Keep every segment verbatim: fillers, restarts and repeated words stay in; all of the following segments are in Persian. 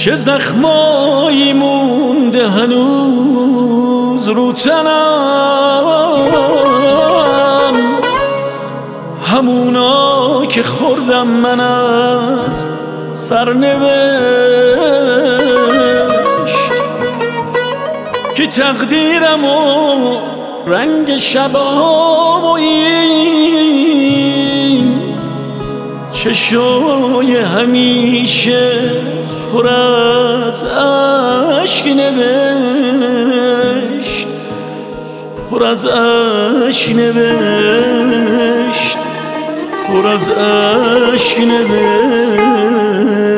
چه زخمایی مونده هنوز رو تنم، همونا که خوردم من از سرنوشت، که تقدیرم و رنگ شبها و این چشای همیشه پر از اشک نوشت، پر از اشک نوشت، پر از اشک نوشت.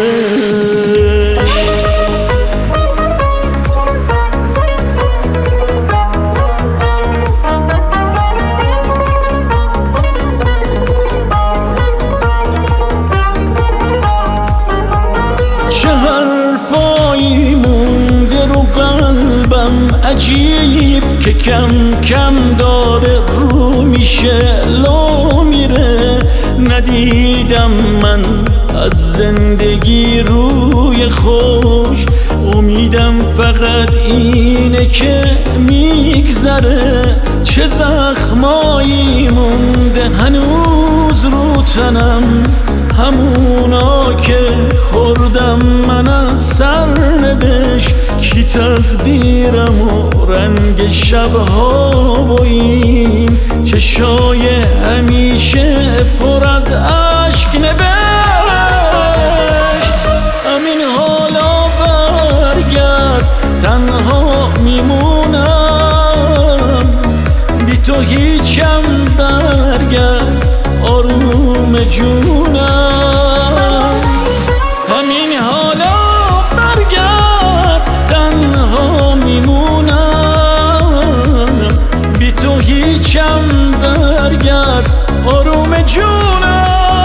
چه حرفایی مونده رو قلبم عجیب که کم کم داره رو میشه لا میره. ندیدم من از زندگی روی خوش، امیدم فقط اینه که میگذره. چه زخمایی مونده هنوز رو تنم، همونا که خوردم من از سرنوشت، کی تقدیرم و رنگ شبها و این چشای همیشه پر از اشک نوشت. همین حالا برگرد تنها میمونم، بی تو هیچم برگرد آروم جونم. همین حالا برگرد تنها میمونم، بی تو هیچم برگرد آروم جونم.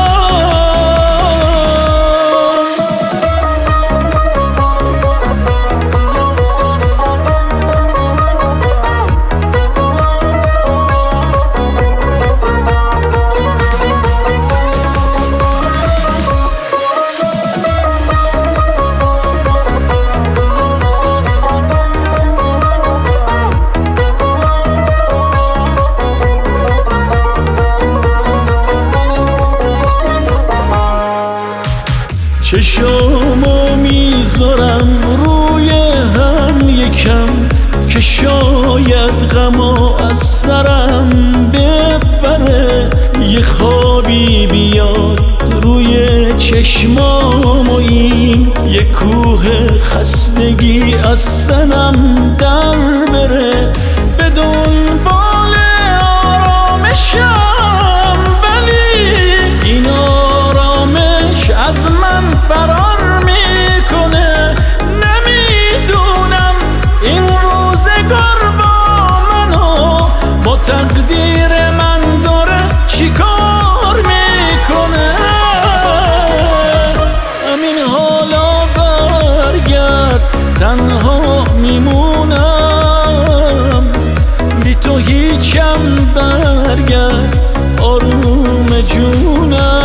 چشامو میذارم روی هم یکم که شاید غما از سرم ببره. یه خوابی بیاد روی چشمام و این یه کوه خستگی از سنم در بره. به دنبال آرامشم ولی این آرامش از من فرار میکنه. نمیدونم این روزگار با منو با تقدیر من داره چیکار میکنه. همین حالا برگرد تنها میمونم، بی تو هیچم برگرد آروم جونم.